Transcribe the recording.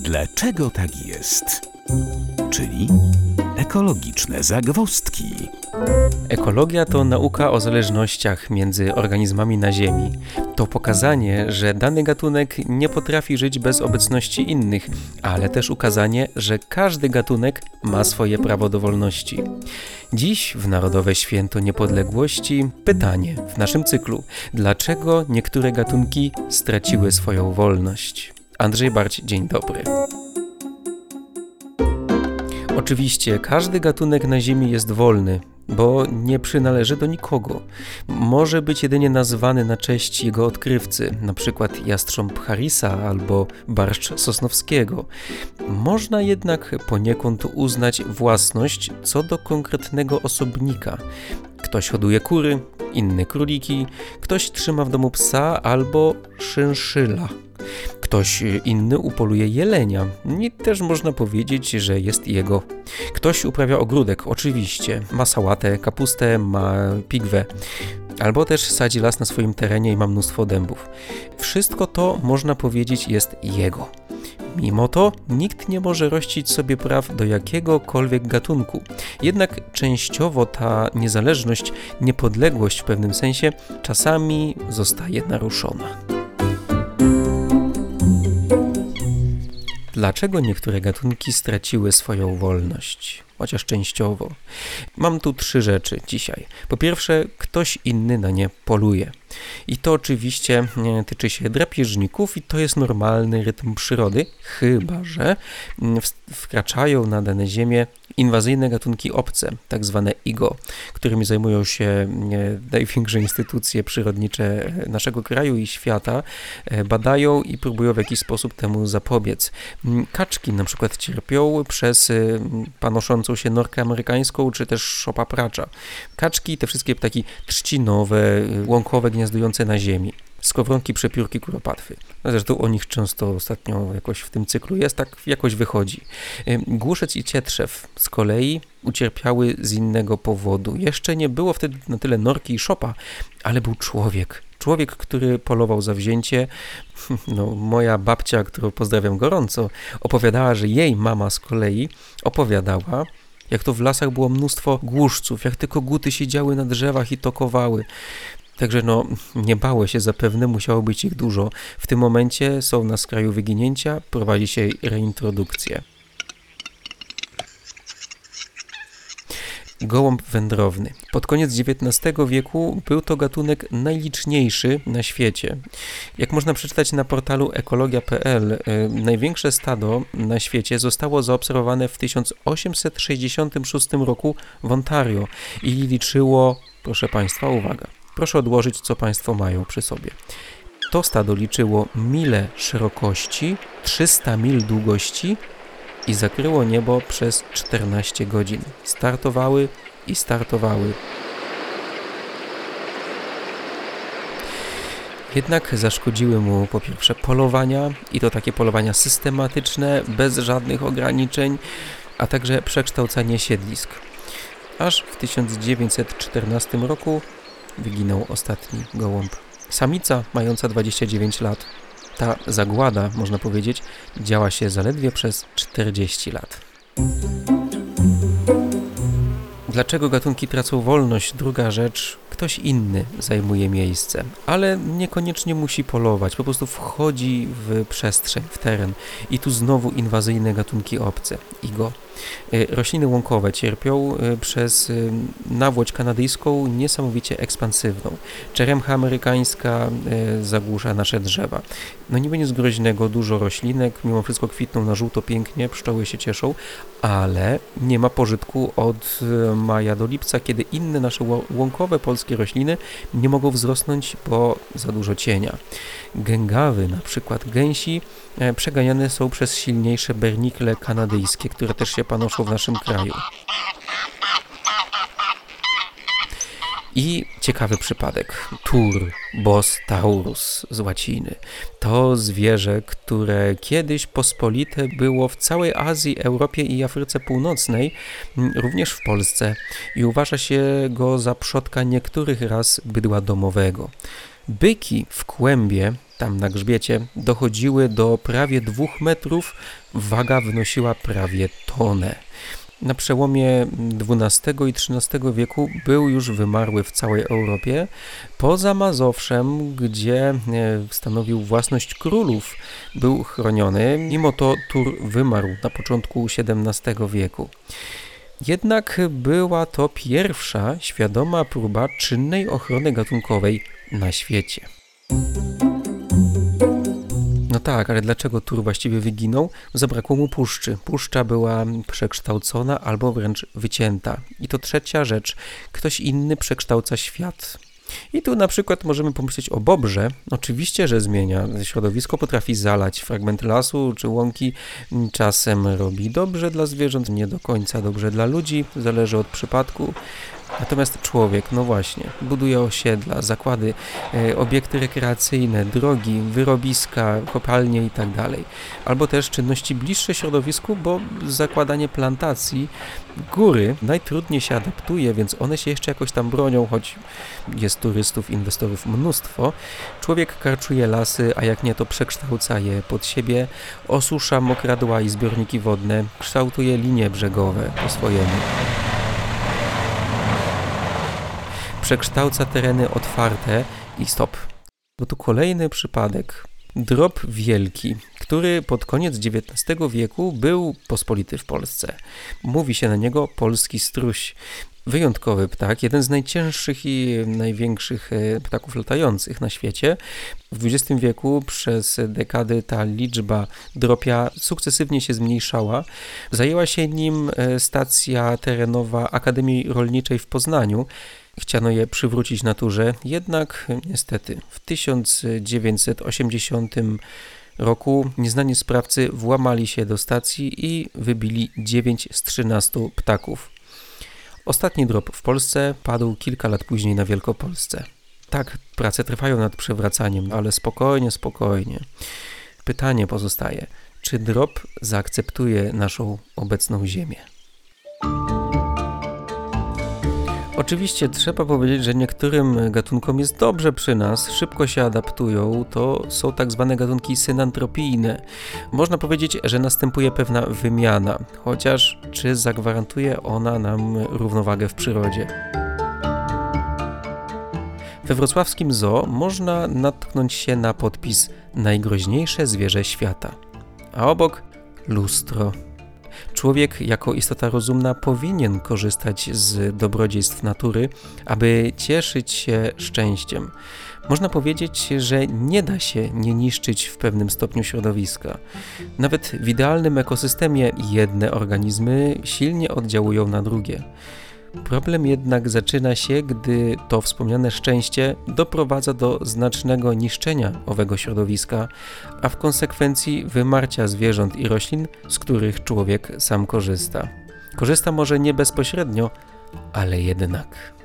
Dlaczego tak jest? Czyli ekologiczne zagwozdki. Ekologia to nauka o zależnościach między organizmami na Ziemi. To pokazanie, że dany gatunek nie potrafi żyć bez obecności innych, ale też ukazanie, że każdy gatunek ma swoje prawo do wolności. Dziś w Narodowe Święto Niepodległości pytanie w naszym cyklu: dlaczego niektóre gatunki straciły swoją wolność? Andrzej Barć, dzień dobry. Oczywiście każdy gatunek na Ziemi jest wolny, bo nie przynależy do nikogo. Może być jedynie nazwany na cześć jego odkrywcy, np. jastrząb Harrisa albo barszcz Sosnowskiego. Można jednak poniekąd uznać własność co do konkretnego osobnika. Ktoś hoduje kury, inny króliki, ktoś trzyma w domu psa albo szynszyla. Ktoś inny upoluje jelenia i też można powiedzieć, że jest jego. Ktoś uprawia ogródek, oczywiście, ma sałatę, kapustę, ma pigwę. Albo też sadzi las na swoim terenie i ma mnóstwo dębów. Wszystko to, można powiedzieć, jest jego. Mimo to nikt nie może rościć sobie praw do jakiegokolwiek gatunku. Jednak częściowo ta niezależność, niepodległość w pewnym sensie czasami zostaje naruszona. Dlaczego niektóre gatunki straciły swoją wolność? Chociaż częściowo. Mam tu 3 rzeczy dzisiaj. Po pierwsze, ktoś inny na nie poluje. I to oczywiście tyczy się drapieżników i to jest normalny rytm przyrody, chyba że wkraczają na dane ziemię inwazyjne gatunki obce, tak zwane IGO, którymi zajmują się największe instytucje przyrodnicze naszego kraju i świata, badają i próbują w jakiś sposób temu zapobiec. Kaczki na przykład cierpią przez panoszącą się norkę amerykańską, czy też szopa pracza. Kaczki, te wszystkie ptaki trzcinowe, łąkowe, gniazdujące na ziemi. Skowronki, przepiórki, kuropatwy. Zresztą o nich często ostatnio jakoś w tym cyklu jest, tak jakoś wychodzi. Głuszec i cietrzew z kolei ucierpiały z innego powodu. Jeszcze nie było wtedy na tyle norki i szopa, ale był człowiek. Człowiek, który polował zawzięcie. Moja babcia, którą pozdrawiam gorąco, opowiadała, że jej mama z kolei opowiadała, jak to w lasach było mnóstwo głuszców, jak te koguty siedziały na drzewach i tokowały. Także nie bały się zapewne, musiało być ich dużo. W tym momencie są na skraju wyginięcia, prowadzi się reintrodukcję. Gołąb wędrowny. Pod koniec XIX wieku był to gatunek najliczniejszy na świecie. Jak można przeczytać na portalu ekologia.pl, największe stado na świecie zostało zaobserwowane w 1866 roku w Ontario i liczyło, proszę Państwa, uwaga, proszę odłożyć, co Państwo mają przy sobie. To stado liczyło mile szerokości, 300 mil długości i zakryło niebo przez 14 godzin. Startowały i startowały. Jednak zaszkodziły mu po pierwsze polowania i to takie polowania systematyczne, bez żadnych ograniczeń, a także przekształcanie siedlisk. Aż w 1914 roku wyginął ostatni gołąb. Samica mająca 29 lat. Ta zagłada, można powiedzieć, działa się zaledwie przez 40 lat. Dlaczego gatunki tracą wolność? Druga rzecz, ktoś inny zajmuje miejsce, ale niekoniecznie musi polować, po prostu wchodzi w przestrzeń, w teren i tu znowu inwazyjne gatunki obce, IGO. Rośliny łąkowe cierpią przez nawłoć kanadyjską niesamowicie ekspansywną. Czeremcha amerykańska zagłusza nasze drzewa. Niby nic groźnego, dużo roślinek, mimo wszystko kwitną na żółto pięknie, pszczoły się cieszą, ale nie ma pożytku od maja do lipca, kiedy inne nasze łąkowe polskie rośliny nie mogą wzrosnąć, bo za dużo cienia. Gęgawy, na przykład gęsi, przeganiane są przez silniejsze bernikle kanadyjskie, które też się panoszą w naszym kraju. I ciekawy przypadek. Tur, bos taurus z łaciny. To zwierzę, które kiedyś pospolite było w całej Azji, Europie i Afryce Północnej, również w Polsce i uważa się go za przodka niektórych ras bydła domowego. Byki w Kłębie tam na grzbiecie, dochodziły do prawie 2 metrów, waga wynosiła prawie tonę. Na przełomie XII i XIII wieku był już wymarły w całej Europie, poza Mazowszem, gdzie stanowił własność królów, był chroniony. Mimo to tur wymarł na początku XVII wieku. Jednak była to pierwsza świadoma próba czynnej ochrony gatunkowej na świecie. No tak, ale dlaczego tur właściwie wyginął? Zabrakło mu puszczy. Puszcza była przekształcona albo wręcz wycięta. I to trzecia rzecz. Ktoś inny przekształca świat. I tu na przykład możemy pomyśleć o bobrze. Oczywiście, że zmienia. Środowisko potrafi zalać fragment lasu czy łąki. Czasem robi dobrze dla zwierząt, nie do końca dobrze dla ludzi. Zależy od przypadku. Natomiast człowiek, no właśnie, buduje osiedla, zakłady, obiekty rekreacyjne, drogi, wyrobiska, kopalnie itd. Albo też czynności bliższe środowisku, bo zakładanie plantacji, góry najtrudniej się adaptuje, więc one się jeszcze jakoś tam bronią, choć jest turystów, inwestorów mnóstwo. Człowiek karczuje lasy, a jak nie, to przekształca je pod siebie, osusza mokradła i zbiorniki wodne, kształtuje linie brzegowe po swojemu. Przekształca tereny otwarte i stop. Bo tu kolejny przypadek. Drop wielki, który pod koniec XIX wieku był pospolity w Polsce. Mówi się na niego polski struś. Wyjątkowy ptak, jeden z najcięższych i największych ptaków latających na świecie. W XX wieku przez dekady ta liczba dropia sukcesywnie się zmniejszała. Zajęła się nim stacja terenowa Akademii Rolniczej w Poznaniu. Chciano je przywrócić naturze, jednak niestety w 1980 roku nieznani sprawcy włamali się do stacji i wybili 9 z 13 ptaków. Ostatni drop w Polsce padł kilka lat później na Wielkopolsce. Tak, prace trwają nad przywracaniem, ale spokojnie. Pytanie pozostaje, czy drop zaakceptuje naszą obecną ziemię? Oczywiście trzeba powiedzieć, że niektórym gatunkom jest dobrze przy nas, szybko się adaptują, to są tak zwane gatunki synantropijne. Można powiedzieć, że następuje pewna wymiana, chociaż czy zagwarantuje ona nam równowagę w przyrodzie? We wrocławskim zoo można natknąć się na podpis najgroźniejsze zwierzę świata, a obok lustro. Człowiek jako istota rozumna powinien korzystać z dobrodziejstw natury, aby cieszyć się szczęściem. Można powiedzieć, że nie da się nie niszczyć w pewnym stopniu środowiska. Nawet w idealnym ekosystemie jedne organizmy silnie oddziałują na drugie. Problem jednak zaczyna się, gdy to wspomniane szczęście doprowadza do znacznego niszczenia owego środowiska, a w konsekwencji wymarcia zwierząt i roślin, z których człowiek sam korzysta. Korzysta może nie bezpośrednio, ale jednak.